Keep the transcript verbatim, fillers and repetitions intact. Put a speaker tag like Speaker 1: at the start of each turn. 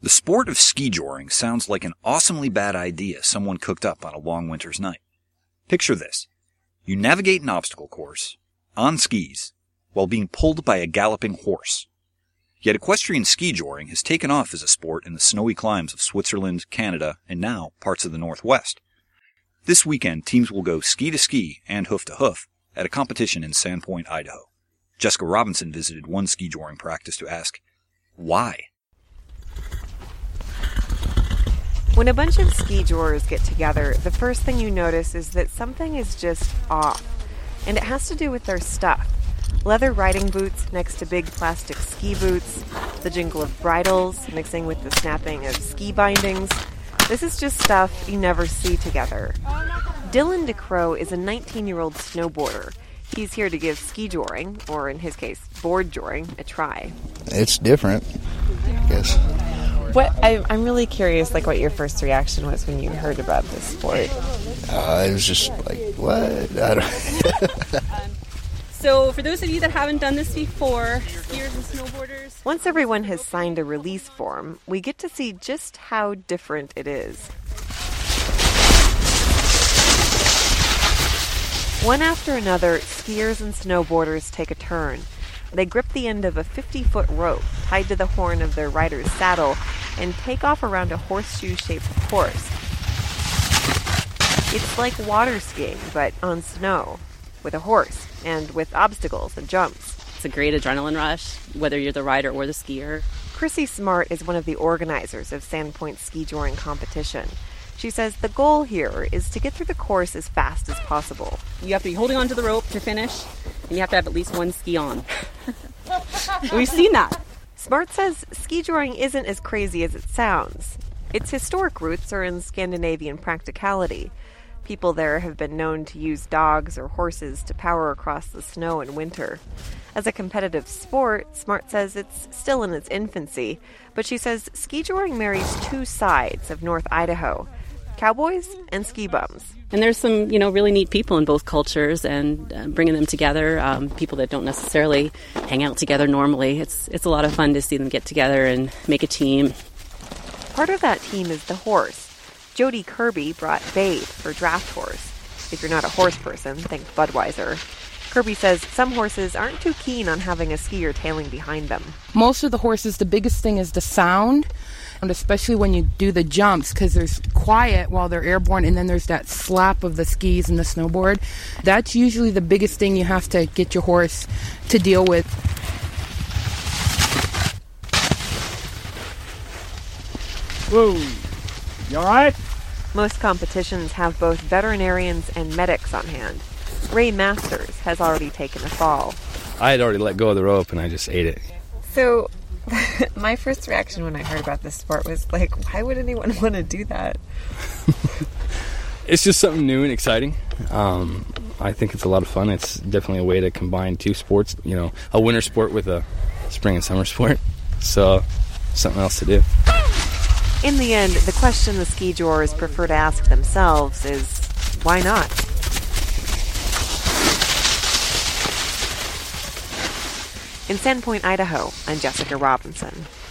Speaker 1: The sport of ski joring sounds like an awesomely bad idea someone cooked up on a long winter's night. Picture this. You navigate an obstacle course, on skis, while being pulled by a galloping horse. Yet equestrian ski joring has taken off as a sport in the snowy climes of Switzerland, Canada, and now parts of the Northwest. This weekend, teams will go ski to ski and hoof to hoof at a competition in Sandpoint, Idaho. Jessica Robinson visited one ski joring practice to ask, why?
Speaker 2: When a bunch of ski jorers get together, the first thing you notice is that something is just off. And it has to do with their stuff. Leather riding boots next to big plastic ski boots, the jingle of bridles mixing with the snapping of ski bindings. This is just stuff you never see together. Dylan DeCrow is a nineteen-year-old snowboarder. He's here to give ski joring, or in his case, board joring, a try.
Speaker 3: It's different, I guess.
Speaker 2: What I, I'm really curious, like, what your first reaction was when you heard about this sport.
Speaker 3: Uh, it was just like, what? I don't
Speaker 4: So, for those of you that haven't done this before, skiers and snowboarders...
Speaker 2: Once everyone has signed a release form, we get to see just how different it is. One after another, skiers and snowboarders take a turn. They grip the end of a fifty-foot rope tied to the horn of their rider's saddle and take off around a horseshoe-shaped course. It's like water skiing, but on snow, with a horse, and with obstacles and jumps.
Speaker 4: It's a great adrenaline rush, whether you're the rider or the skier.
Speaker 2: Chrissy Smart is one of the organizers of Sandpoint Ski Joring competition. She says the goal here is to get through the course as fast as possible.
Speaker 4: You have to be holding onto the rope to finish, and you have to have at least one ski on. We've seen that.
Speaker 2: Smart says ski joring isn't as crazy as it sounds. Its historic roots are in Scandinavian practicality. People there have been known to use dogs or horses to power across the snow in winter. As a competitive sport, Smart says it's still in its infancy, but she says ski joring marries two sides of North Idaho, cowboys and ski bums.
Speaker 4: And there's some, you know, really neat people in both cultures, and uh, bringing them together, um, people that don't necessarily hang out together normally. It's it's a lot of fun to see them get together and make a team.
Speaker 2: Part of that team is the horse. Jody Kirby brought Babe, her draft horse. If you're not a horse person, think Budweiser. Kirby says some horses aren't too keen on having a skier tailing behind them.
Speaker 5: Most of the horses, the biggest thing is the sound, and especially when you do the jumps, because there's quiet while they're airborne, and then there's that slap of the skis and the snowboard. That's usually the biggest thing you have to get your horse to deal with.
Speaker 6: Whoa, you all right?
Speaker 2: Most competitions have both veterinarians and medics on hand. Ray Masters has already taken a fall.
Speaker 7: I had already let go of the rope and I just ate it.
Speaker 2: So, my first reaction when I heard about this sport was like, why would anyone want to do that?
Speaker 7: It's just something new and exciting. Um, I think it's a lot of fun. It's definitely a way to combine two sports, you know, a winter sport with a spring and summer sport. So, something else to do.
Speaker 2: In the end, the question the ski jorers prefer to ask themselves is, why not? In Sandpoint, Idaho, I'm Jessica Robinson.